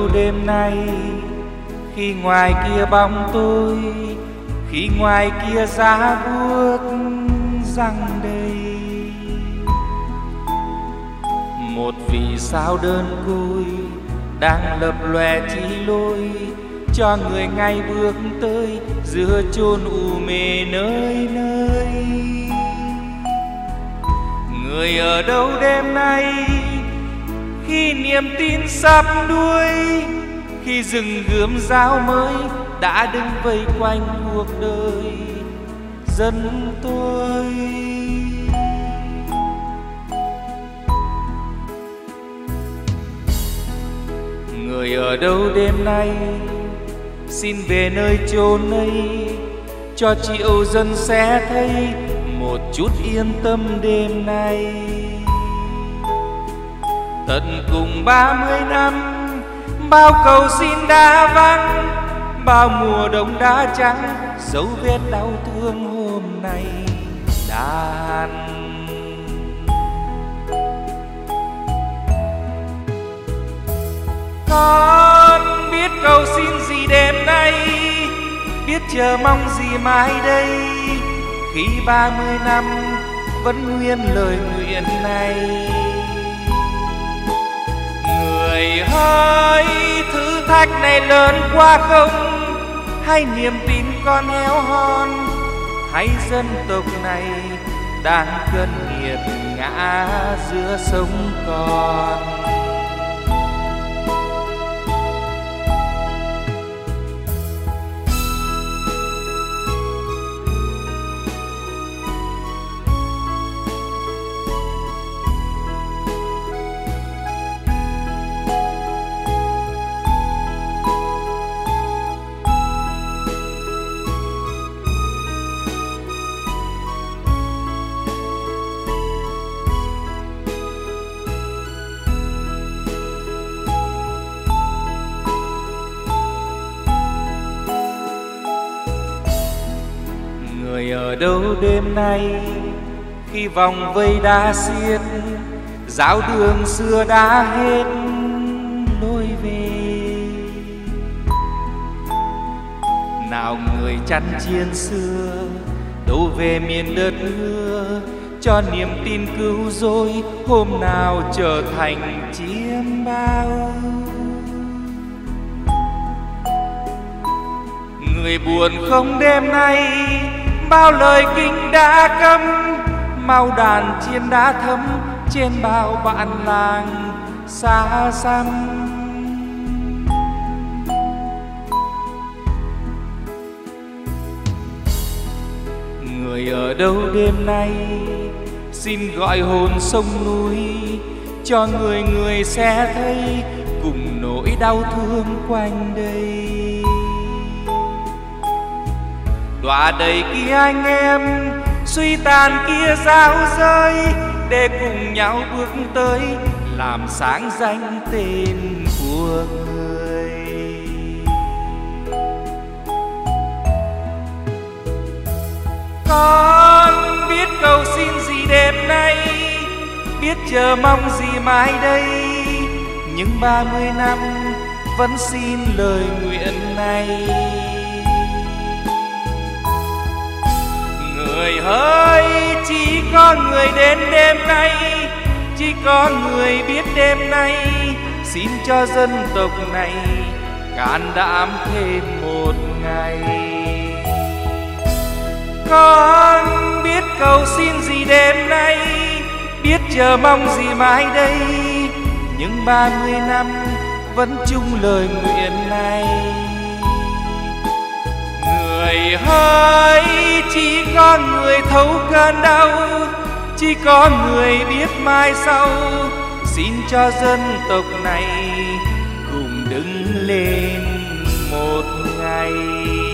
đêm nay, khi ngoài kia bóng tôi, khi ngoài kia giá buốt răng đầy. Một vì sao đơn côi đang lập lòe chỉ lối cho người ngay bước tới giữa chốn u mê nơi nơi. Người ở đâu đêm nay, khi niềm tin sắp đuối, khi rừng gươm giáo mới đã đứng vây quanh cuộc đời dân tôi. Người ở đâu đêm nay, xin về nơi chốn ấy, cho triệu dân sẽ thấy một chút yên tâm đêm nay. Tận cùng 30 năm, bao cầu xin đã vắng, bao mùa đông đã trắng, dấu vết đau thương hôm nay đàn. Con biết cầu xin gì đêm nay, biết chờ mong gì mai đây, khi 30 năm vẫn nguyên lời nguyện này. Người ơi, thử thách này lớn quá không, hay niềm tin con héo hon, hay dân tộc này đang cơn nghiệt ngã giữa sông con. Người ở đâu đêm nay, khi vòng vây đã xiết, giáo đường xưa đã hết lối về. Nào người chăn chiên xưa đâu về miền đất hứa, cho niềm tin cứu rỗi hôm nào trở thành chiêm bao. Người buồn không đêm nay, bao lời kinh đã cấm, mau đàn chiên đã thấm trên bao bạn làng xa xăm. Người ở đâu đêm nay, xin gọi hồn sông núi, cho người người sẽ thấy cùng nỗi đau thương quanh đây. Đọa đầy kia anh em, suy tàn kia giáo rơi, để cùng nhau bước tới làm sáng danh tên của người. Con biết cầu xin gì đêm nay, biết chờ mong gì mai đây, nhưng 30 năm vẫn xin lời nguyện này. Người ơi, chỉ có người đến đêm nay, chỉ có người biết đêm nay, xin cho dân tộc này can đảm thêm một ngày. Con biết cầu xin gì đêm nay, biết chờ mong gì mai đây, nhưng 30 năm vẫn chung lời nguyện này. Người ơi, chỉ có người thấu cơn đau, chỉ có người biết mai sau, xin cho dân tộc này cùng đứng lên một ngày.